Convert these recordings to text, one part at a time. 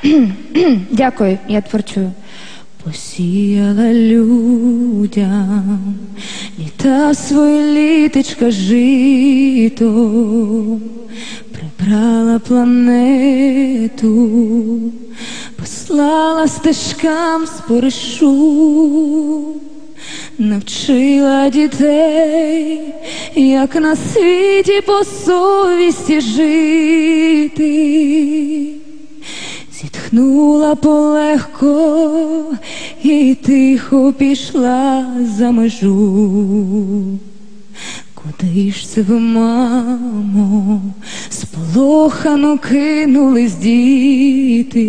Дякую, я творчую. Посіяла людям літа свої літочка жито, прибрала планету, послала стежкам споришу, навчила дітей, як на світі по совісті жити. Зітхнула полегко і тихо пішла за межу. Куди ж це ви, мамо, сполохано кинулись діти?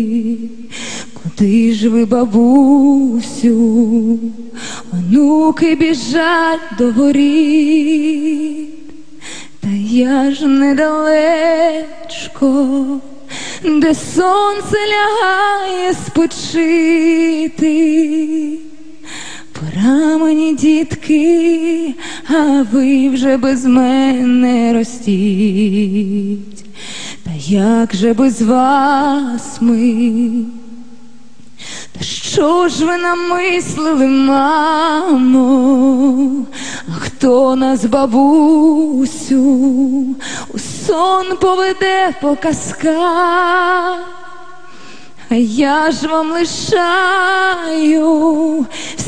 Куди ж ви, бабусю, онуки біжать до воріт? Та я ж недалечко, де сонце лягає спочити. Пора мені, дітки, а ви вже без мене ростіть. Та як же без вас ми? Та що ж ви намислили, мамо? А хто нас, бабусю, у сон поведе по казках? А я ж вам лишаю